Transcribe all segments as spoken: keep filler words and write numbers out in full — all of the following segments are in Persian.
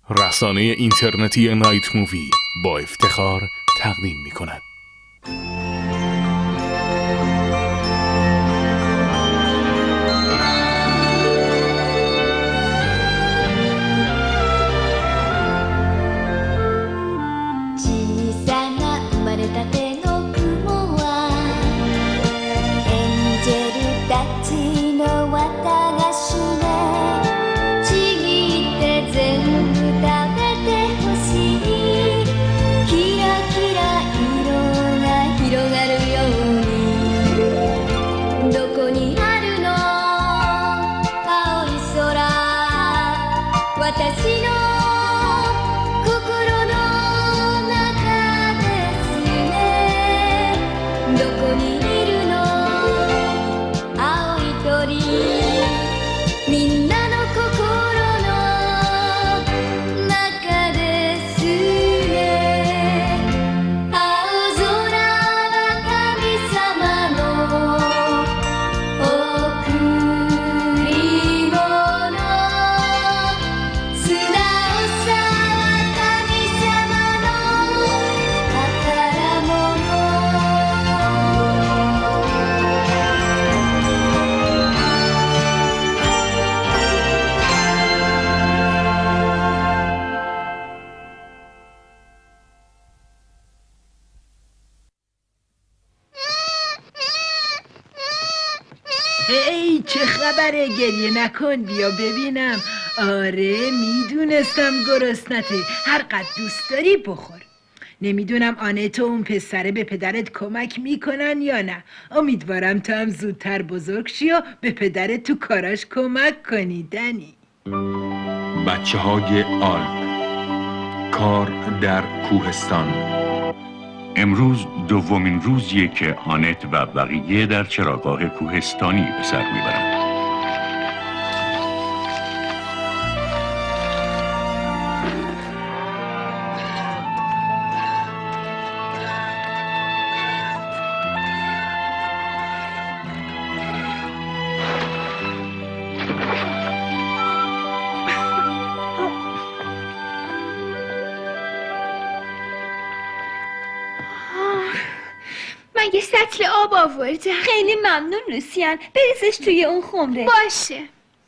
رسانه اینترنتی نایت مووی با افتخار تقدیم می کند. ای چه خبره؟ گریه نکن، بیا ببینم. آره میدونستم گرسنته، هر قد دوست داری بخور. نمیدونم آنت و اون پسره به پدرت کمک میکنن یا نه. امیدوارم تو هم زودتر بزرگ شی و به پدرت تو کاراش کمک کنی. دنی بچه های آلپ، کار در کوهستان. امروز دومین روزیه که آنت و بقیه در چراگاه کوهستانی به سر میبرند. مگه سطل آب آورده؟ خیلی ممنون لوسیان، بریزش توی اون خمره. باشه.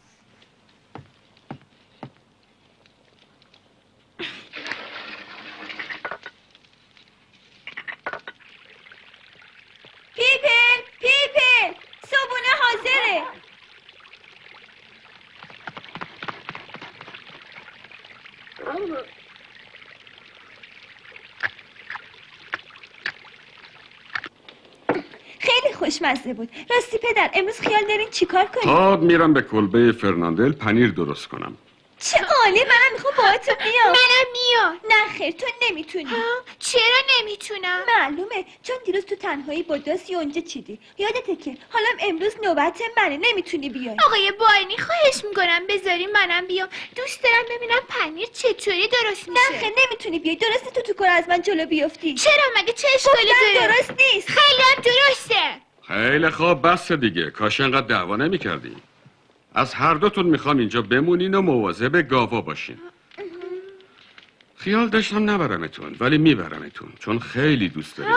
پیپل پیپل صبونه حاضره. خیلی خوشمزه بود. راستی پدر امروز خیال دارین چیکار کنیم؟ تا میرم به کلبه فرناندل پنیر درست کنم. چه عالی، منم میخوام با تو بیام. منم میام. نه خیر تو نمیتونی. چرا نمیتونم؟ معلومه، چون دیروز تو تنهایی با داسی اونجا چیدی. یادته که حالم امروز نوبت منه، نمیتونی بیای. آقای باینی خواهش میکنم بذاری منم بیام. دوست دارم ببینم پنیر چطوری درست میشه. نه خیر نمیتونی بیای. درسته تو تو کار از من جلو بیفتی. چرا؟ مگه چه اشکالی داره؟ درست نیست. خیلی هم درسته. خیلی خوب، بس دیگه. کاش انقدر دعوا نمی‌کردی. از هر دوتون میخوام اینجا بمونین و مواظب گاوا باشین. خیال داشتم نبرمتون ولی میبرمتون چون خیلی دوست داریم.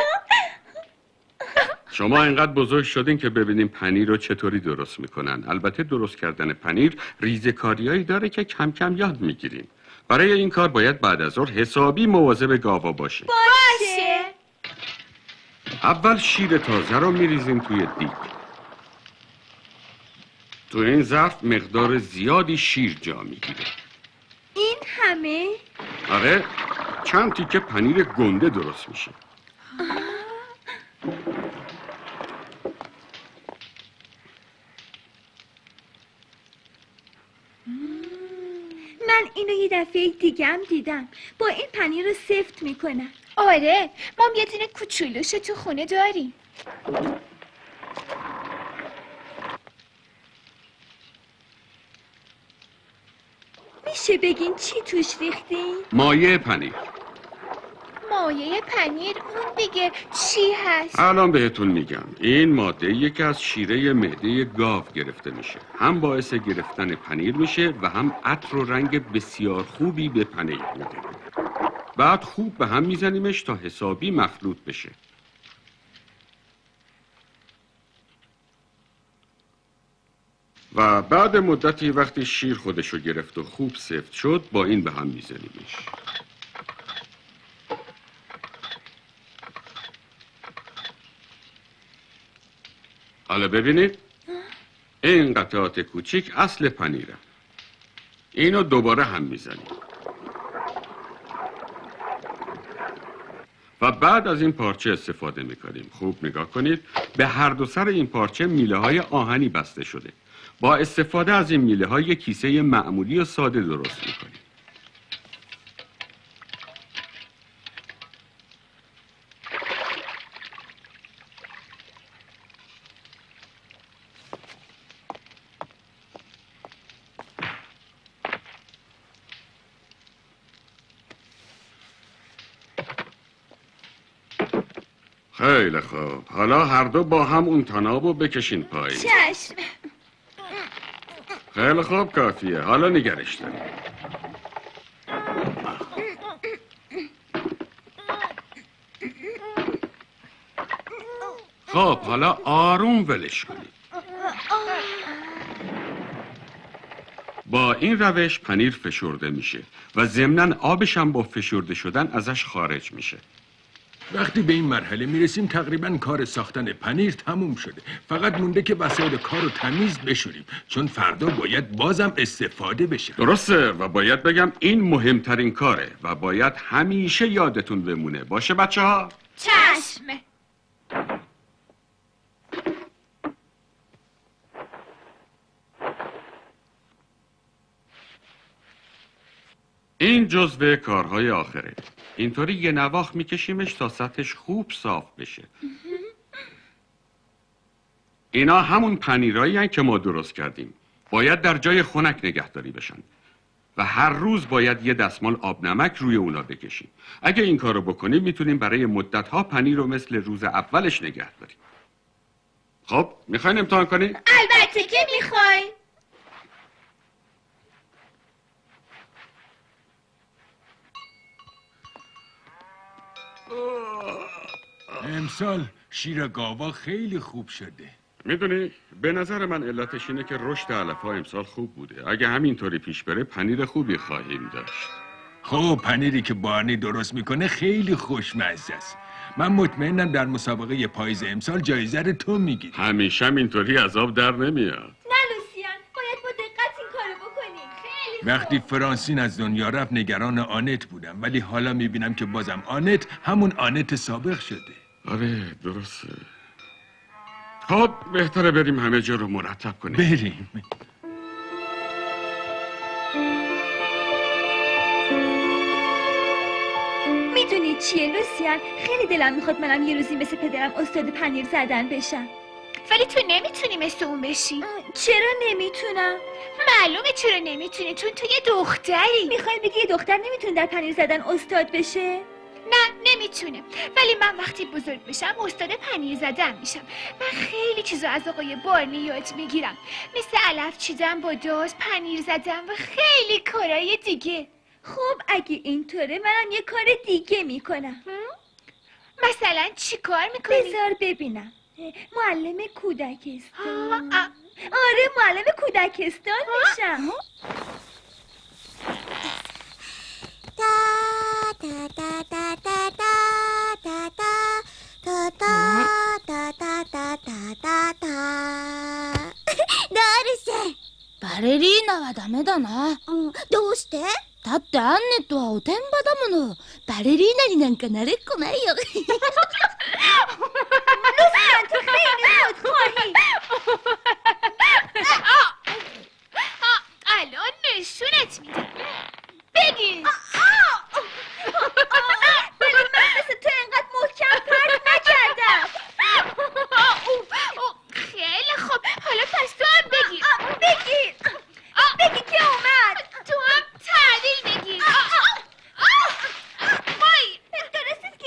شما اینقدر بزرگ شدین که ببینیم پنیر رو چطوری درست میکنن. البته درست کردن پنیر ریزکاریایی داره که کم کم یاد میگیریم. برای این کار باید بعد از ظهر حسابی مواظب گاوا باشین. باشه. اول شیر تازه رو میریزیم توی دیگ. تو این ظرف مقدار زیادی شیر جا میگیره. این همه؟ آره، چند تیکه پنیر گنده درست میشه. من اینو یه دفعه دیگه هم دیدم. با این پنیر رو سفت میکنن. آره، ما هم یه دونه کوچولوش تو خونه داریم. میشه بگین چی توش ریختین؟ مایه پنیر. مایه مایه پنیر اون دیگه چی هست؟ الان بهتون میگم. این ماده یکی از شیره معده گاو گرفته میشه. هم باعث گرفتن پنیر میشه و هم عطر و رنگ بسیار خوبی به پنیر میده. بعد خوب به هم میزنیمش تا حسابی مخلوط بشه. و بعد مدتی وقتی شیر خودشو گرفت و خوب سفت شد با این به هم میزنیمش. حالا ببینید این قطعات کوچیک اصل پنیره. اینو دوباره هم میزنیم و بعد از این پارچه استفاده میکنیم. خوب نگاه کنید، به هر دو سر این پارچه میله های آهنی بسته شده. با استفاده از این میله های یک کیسه معمولی و ساده درست میکنیم. خیلی خوب، حالا هر دو با هم اون تنابو بکشین پایین. چشم. خیلی خوب، کافیه. حالا نگرش داریم. خب حالا آروم ولش کنید. با این روش پنیر فشرده میشه و ضمناً آبش هم با فشرده شدن ازش خارج میشه. وقتی به این مرحله میرسیم تقریبا کار ساختن پنیر تموم شده. فقط مونده که وسایل کار رو تمیز بشوریم، چون فردا باید بازم استفاده بشه. درسته، و باید بگم این مهمترین کاره و باید همیشه یادتون بمونه. باشه بچه ها؟ چشم. این جزو کارهای آخره. اینطوری یه نواخت میکشیمش تا سطحش خوب صاف بشه. اینا همون پنیرایی هن که ما درست کردیم. باید در جای خنک نگهداری بشن و هر روز باید یه دستمال آب نمک روی اونا بکشیم. اگه این کارو بکنیم میتونیم برای مدت‌ها پنیر رو مثل روز اولش نگه داریم. خب میخواین امتحان کنیم؟ البته که میخوایم. امسال شیر گاوا خیلی خوب شده. میدونی به نظر من علتش اینه که رشد علف‌ها امسال خوب بوده. اگه همینطوری پیش بره پنیر خوبی خواهیم داشت. خب پنیری که بارنی درست میکنه خیلی خوشمزه است. من مطمئنم در مسابقه پاییز امسال جایزه رو تو میگیری. همیشه اینطوری از آب در نمیاد. نه لوسیان، باید با دقت این کارو بکنیم. خیلی وقتی فرانسین از دنیا رفت نگران آنت بودم، ولی حالا میبینم که بازم آنت همون آنت سابق شده. آره درسته. خب بهتره بریم همه جا رو مرتب کنیم. بریم. میدونی چیه لوسیان؟ خیلی دلم میخواد منم یه روزی مثل پدرم استاد پنیر زدن بشم. ولی تو نمیتونی مثل اون بشی. چرا نمیتونم؟ معلومه چرا نمیتونی، چون تو یه دختری. میخوای بگی یه دختر نمیتونه در پنیر زدن استاد بشه؟ نه نمیتونه، ولی من وقتی بزرگ بشم استاد پنیر زدن میشم. من خیلی چیزا از آقای بارنی یاد میگیرم، مثل علف چیدن با داس، پنیر زدن و خیلی کارهای دیگه. خب اگه اینطوره منم یه کار دیگه میکنم. مثلا چی کار میکنی؟ بذار ببینم. معلم کودکستان. آره معلم کودکستان میشم. バレリーナはダメだな。 どうして？ だってアンネットはおてんばだもの。バレリーナになんかなれっこないよ。 لوسیان تو خیلی خودخواهی. الان نشونت میدم. بگیر. ولی من مثل تو اینقدر محکم پرت نکردم. خیلی خوب، حالا پس تو هم بگیر. بگیر بگی که اومد. تو هم تعدیل بگیر. وای درست است که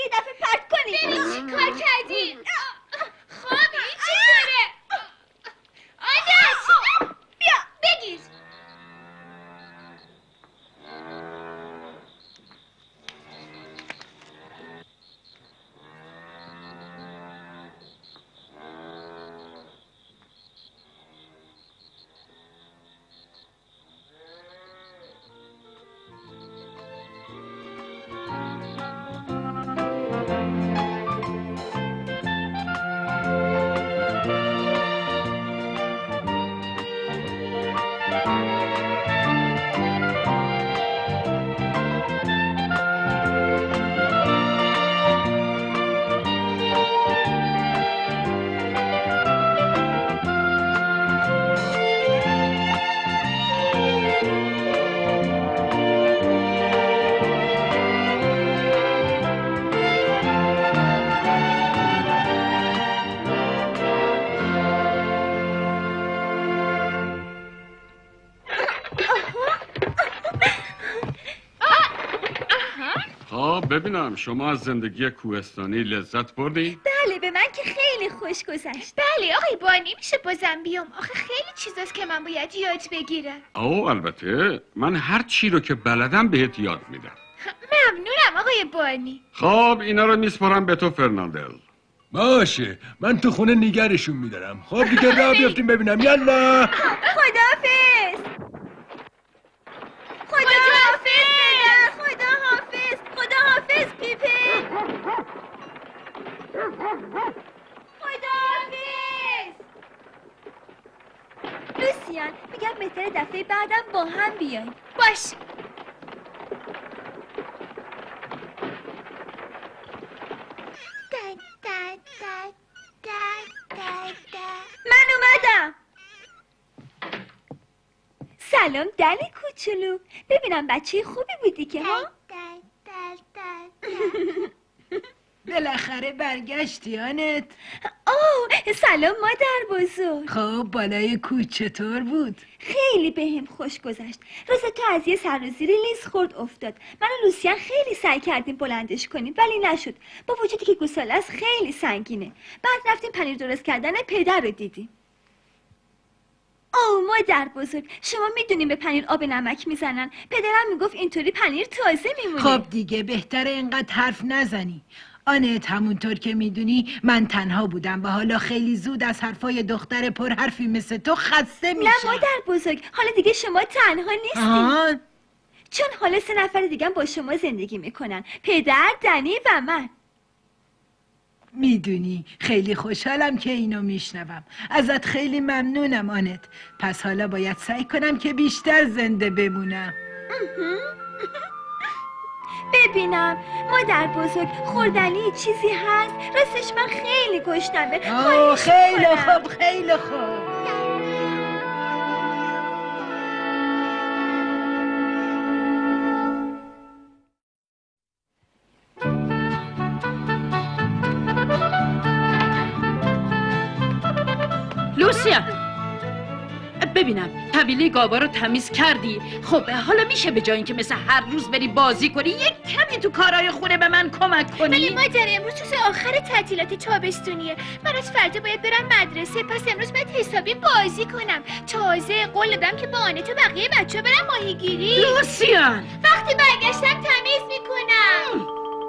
خب ببینم شما از زندگی کوهستانی لذت بردی؟ بله به من که خیلی خوش گذشت. بله آقای بانی میشه بازم بیام؟ آخه خیلی چیزاست که من باید یاد بگیرم. او البته من هر چی رو که بلدم بهت یاد میدم. ممنونم آقای بانی. خب اینا رو میسپارم به تو فرناندل. باشه من تو خونه نگرشون میدارم. خب دیگه راه بیافتیم ببینم. یالا خداحافظ. خداحافظ پدر. خداحافظ. خداحافظ پیپه. خداحافظ. لوسیان میگم بهتره دفعه بعدم با هم بیایم. باش. من اومدم. سلام دنی کوچولو. ببینم بچه خوبی بودی که ها؟ بالاخره برگشتی آنت. اوه سلام مادر بزرگ. خب بالای کوه چطور بود؟ خیلی بهم خوش گذشت. روز تو از یه سر و زیر لیز خورد افتاد. من و لوسیان خیلی سعی کردیم بلندش کنیم ولی نشد. با وجودی که گوساله است خیلی سنگینه. بعد رفتیم پنیر درست کردن پدر رو دیدیم. اوه مادر بزرگ شما میدونیم به پنیر آب نمک میزنن. پدرم میگفت اینطوری پنیر تازه میمونه. خب دیگه بهتره اینقدر حرف نزنی. آنت همونطور که میدونی من تنها بودم و حالا خیلی زود از حرفای دختر پر حرفی مثل تو خسته میشم. نه مادر بزرگ حالا دیگه شما تنها نیستیم. آه. چون حالا سه نفر دیگه با شما زندگی میکنن. پدر، دنی و من. میدونی خیلی خوشحالم که اینو میشنوم. ازت خیلی ممنونم آنت. پس حالا باید سعی کنم که بیشتر زنده بمونم. ببینم مادر بزرگ خوردنی چیزی هست؟ راستش من خیلی گشنمه. آه خیلی خوب خیلی خوب. لوسیان ببینم طویله گاوا رو تمیز کردی. خب حالا میشه به جای اینکه مثل هر روز بری بازی کنی یک کمی تو کارهای خونه به من کمک کنی؟ ولی مادر امروز روز آخر تعطیلات تابستونیه. من از فردا باید برم مدرسه. پس امروز باید حسابی بازی کنم. تازه قول دادم که با آنت و بقیه بچه‌ها برم ماهیگیری. لوسیان وقتی برگشتم تمیز میکنم.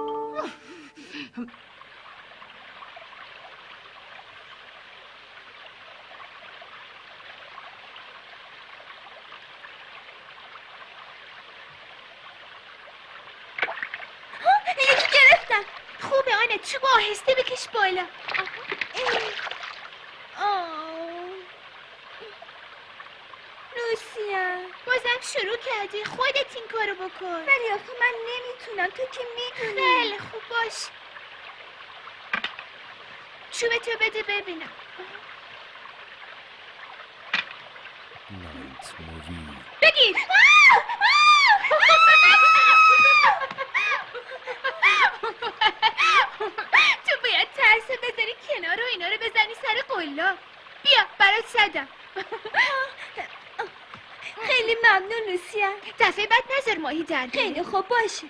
یکی گرفتم. خوبه آنت چوب آهسته بکش بالا. لوسیان بازم شروع کردی. خودت این کارو بکن. ولی آخه من نمیتونم تو که میدونی. خیلی خوب باش. چوبتو بده ببینم. نایت مووی. بگیر. تو باید ترس بذاری کنار و اینا رو بزنی سر قلا. بیا برات زدم. خیلی ممنون لوسیان. دفعه بعد نظر ماهی در بیاری. خیلی خوب باشه.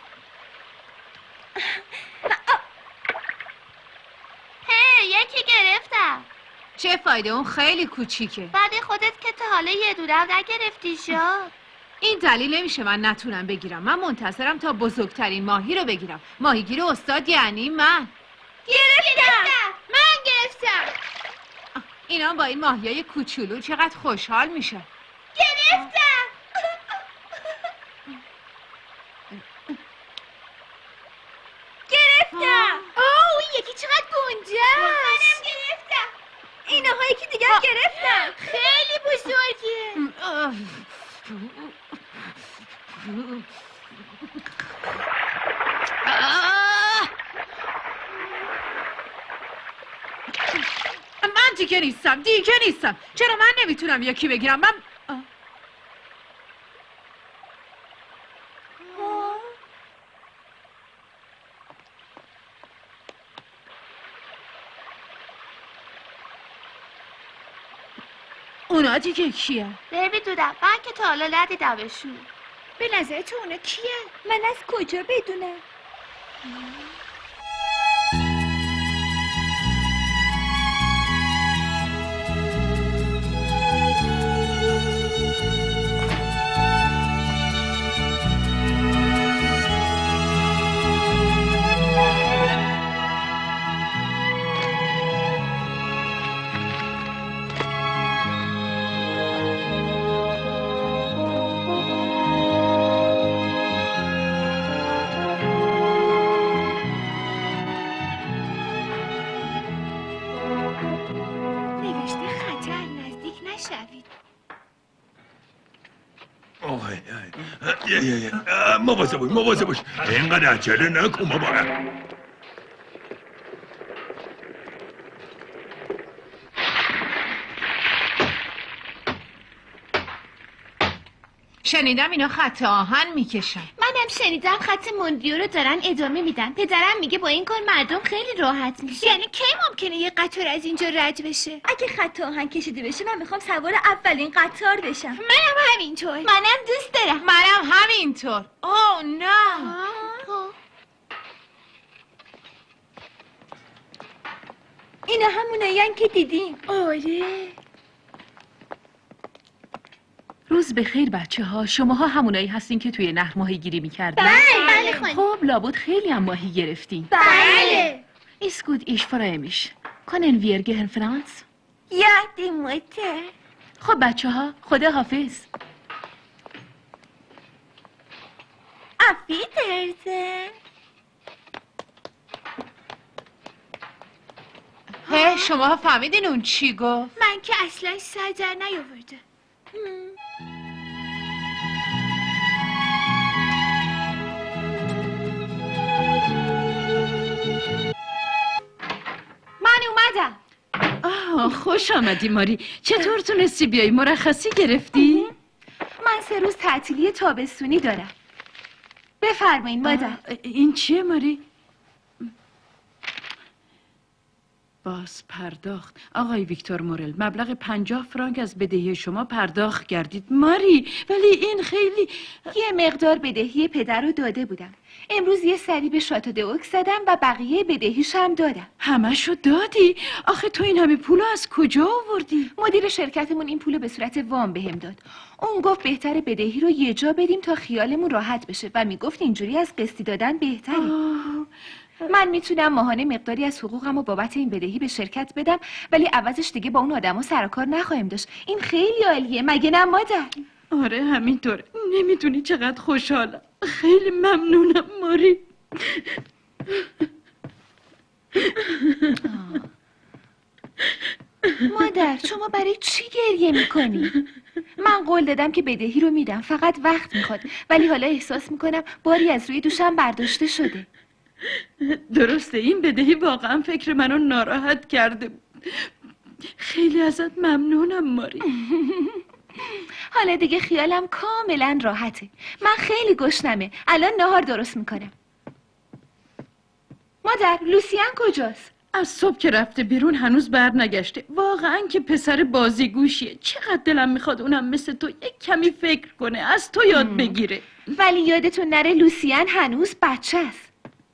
هی یکی گرفتم. چه فایده اون خیلی کوچیکه. بعد خودت که تا حالا یه دورم نگرفتی شد. این دلیل نمیشه من نتونم بگیرم. من منتظرم تا بزرگترین ماهی رو بگیرم. ماهیگیر استاد یعنی من. گرفتم. من گرفتم. اینا با این ماهیای کوچولو چقدر خوشحال میشه. گرفتم. گرفتم. اوه یکی چقدر گنده. منم گرفتم. اینها یکی دیگه گرفتم. خیلی بزرگه. من دیگه نیستم دیگه نیستم. چرا من نمیتونم یکی بگیرم؟ من اونا دیگه کیه؟ نمیدونم من که تا حالا ندیدمشون. به نظر تو اونا کیه؟ من از کجا بدونم؟ مواظب باش مواظب باش اینقدر عجله نکن بابا. شنیدم اینا خط آهن میکشن. منم شنیدم خط موندیو رو دارن ادامه میدن. پدرم میگه با این کار مردم خیلی راحت میشه. یعنی کی ممکنه یه قطار از اینجا رد بشه؟ اگه خط آهن کشیده بشه من میخوام سوار اولین قطار بشم. منم همینطور. منم دوست دارم. منم همینطور. اوه نه. اینا همونایین که دیدیم. آره. روز بخیر بچه ها. شماها همونایی هستین که توی نهر ماهی گیری میکردین؟ بله بله. خب لابد خیلی هم ماهی گرفتین. بله. Ist gut, ich freue mich. Können wir gehen, Franz? یادی موتر. خب بچه ها خدا حافظ. افی درزه. هی شماها فهمیدین اون چی گفت؟ من که اصلا سر در نیاورده. من اومدم. آه خوش آمدی ماری. چطور تونستی بیایی؟ مرخصی گرفتی؟ من سه روز تعطیلی تابستونی دارم. بفرمایین مادر. این چیه ماری؟ باز پرداخت. آقای ویکتور مورل مبلغ پنجاه فرانک از بدهی شما پرداخت کردید ماری، ولی این خیلی. یه مقدار بدهی پدر رو داده بودم. امروز یه سری به شاتو دوک زدم و بقیه بدهیش هم دادم. همشو دادی؟ آخه تو این همه پولو از کجا آوردی؟ مدیر شرکتمون این پولو به صورت وام بهم داد. اون گفت بهتره بدهی رو یه جا بدیم تا خیالمون راحت بشه و میگفت اینجوری از قسطی دادن بهتره. آه. من میتونم ماهانه مقداری از حقوقم رو بابت این بدهی به شرکت بدم، ولی عوضش دیگه با اون آدما سر و کار نخواهیم داشت. این خیلی عالیه مگه نه مادر؟ آره همینطوره. نمیدونی چقدر خوشحالم. خیلی ممنونم ماری. مادر شما برای چی گریه میکنی؟ من قول دادم که بدهی رو میدم، فقط وقت میخواد، ولی حالا احساس میکنم باری از روی دوشم برداشته شده. درسته این بدهی واقعا فکر منو ناراحت کرده. خیلی ازت ممنونم ماری. حالا دیگه خیالم کاملا راحته. من خیلی گشنمه. الان نهار درست میکنم. مادر لوسیان کجاست؟ از صبح که رفته بیرون هنوز بر نگشته. واقعا که پسر بازیگوشیه. چقدر دلم میخواد اونم مثل تو یک کمی فکر کنه، از تو یاد بگیره. ولی یادتون نره لوسیان هنوز بچه است.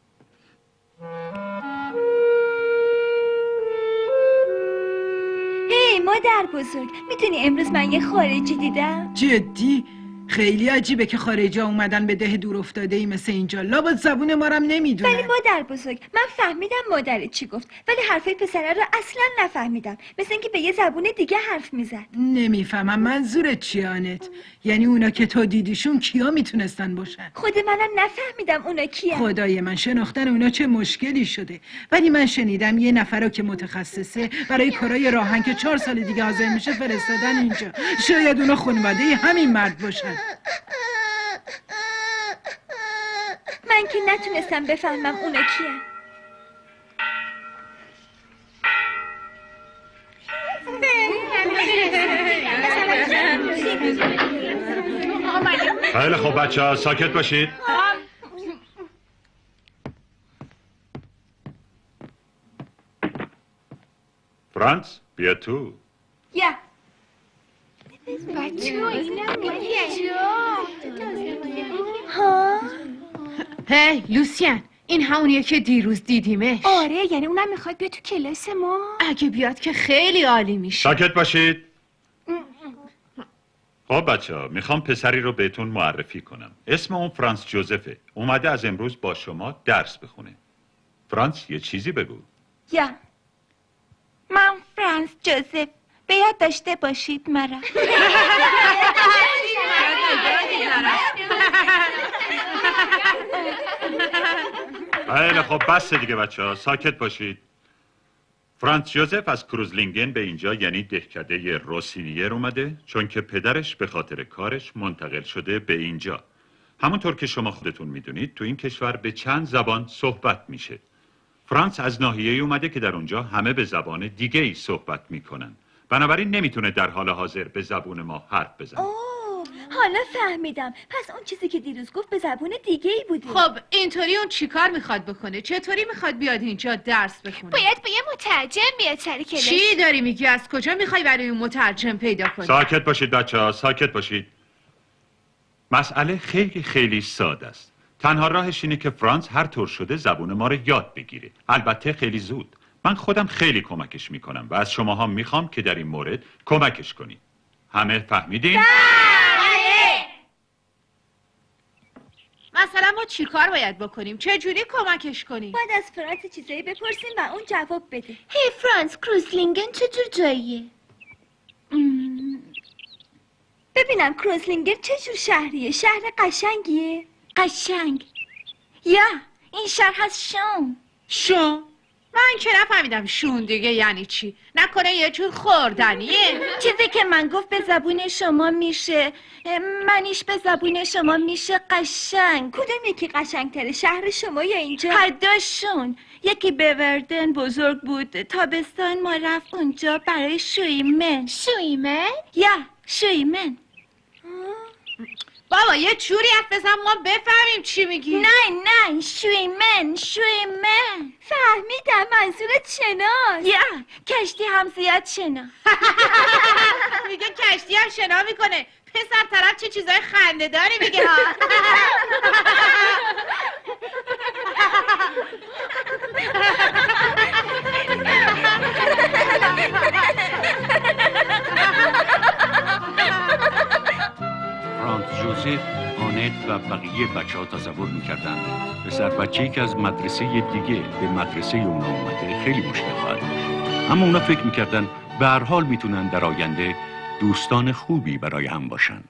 هی مادر بزرگ، میتونی امروز من یه خارجی دیدم؟ جدی؟ خیلی عجیبه که خارجی ها اومدن به ده دور افتاده ای مثل اینجا. لابد زبون ما رو هم نمیدونن. ولی مادر بزرگ من فهمیدم مادرت چی گفت، ولی حرفای پسره رو اصلا نفهمیدم. مثل اینکه به یه زبون دیگه حرف میزد. نمیفهمم منظورت چیه آنت؟ یعنی اونا که تو دیدیشون کیا میتونستن باشن؟ خود منم نفهمیدم اونا کیه. خدای من شناختن اونا چه مشکلی شده. ولی من شنیدم یه نفر رو که متخصصه برای کارای راهن که چهار سال دیگه حاضر میشه فرستادن اینجا. شاید اونا خانواده همین مرد باشن. من که نتونستم بفهمم اونا کیه. خیلی خوب بچه ها ساکت باشید. فرانس بیا تو. یا بچه اینم میگه ها؟ هی لوسیان، این همونیه که دیروز دیدیمش. آره، یعنی اونم میخواد بیاد تو کلاس ما. اگه بیاد که خیلی عالی میشه. ساکت باشید. خب بچه ها، میخوام پسری رو بهتون معرفی کنم. اسم اون فرانس جوزفه. اومده از امروز با شما درس بخونه. فرانس یه چیزی بگو. یا من فرانس جوزف، به یاد داشته باشید مرا. خیلی خب بس دیگه بچه ها، ساکت باشید. فرانس جوزف از کروزلینگن به اینجا یعنی دهکده روسینیر اومده، چون که پدرش به خاطر کارش منتقل شده به اینجا. همونطور که شما خودتون میدونید تو این کشور به چند زبان صحبت میشه. فرانس از ناحیه‌ای اومده که در اونجا همه به زبان دیگه ای صحبت میکنن، بنابراین نمیتونه در حال حاضر به زبون ما حرف بزنه. اوه، حالا فهمیدم. پس اون چیزی که دیروز گفت به زبون دیگه ای بوده. خب اینطوری اون چیکار میخواد بکنه؟ چطوری میخواد بیاد اینجا درس بخونه؟ باید با یه مترجم بیاد سر کلاس. چی داری میگی؟ از کجا میخوای برای اون مترجم پیدا کنی؟ ساکت باشید بچه ها، ساکت باشید. مسئله خیلی خیلی ساده است. تنها راهش اینه که فرانس هر طور شده زبون ما رو یاد بگیره. البته خیلی زود. من خودم خیلی کمکش میکنم و از شماها میخوام که در این مورد کمکش کنید. همه فهمیدین؟ بله. مثلا ما چیکار باید بکنیم؟ چه جوری کمکش کنیم؟ باید از فرانس چیزایی بپرسیم و اون جواب بده. هی فرانس، کروزلینگن چه جور جاییه؟ ببینم کروزلینگن چه جور شهریه؟ شهر قشنگیه؟ قشنگ. یا این شهر هست شون. شون؟ من که نفهمیدم شون دیگه یعنی چی؟ نکنه یه جور خوردنیه؟ چیزی که من گفت به زبون شما میشه، منیش به زبون شما میشه قشنگ. کدوم یکی قشنگتره، شهر شما یا اینجا؟ هر دوشون. یکی به وردن بزرگ بود، تابستان ما رفت اونجا برای شویمن. شویمن؟ یا شویمن. بابا یه جوری حرف بزن ما بفهمیم چی میگی. نه نه، شویمن شویمن. فهمیدم، منظورت شناست. یا کشتی هم زیاد شنا. میگه کشتی هم شنا میکنه. پسر طرف چه چیزای خنده‌داری میگه ها. فرانس جوزف، آنت و بقیه بچه ها تصور میکردن پسر بچه‌ای که از مدرسه دیگه به مدرسه اونا اومده خیلی مشکل خواهد داشت. اما اونا فکر میکردن به هر حال میتونن در آینده دوستان خوبی برای هم باشن.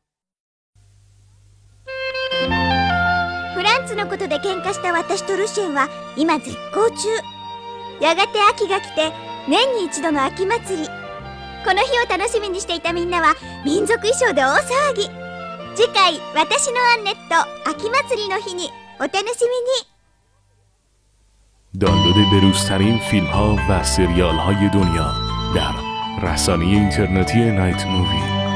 フランツのことで喧嘩した私とルシェンは今絶好中。やがて秋が来て年に一度の秋祭り。この日を楽しみにしていたみんなは民族衣装で大騒ぎ。次回私のアンネット秋祭りの日にお楽しみに。 دانلود بروزترین فیلم ها و سریال های دنیا در رسانه اینترنتی نایت مووی.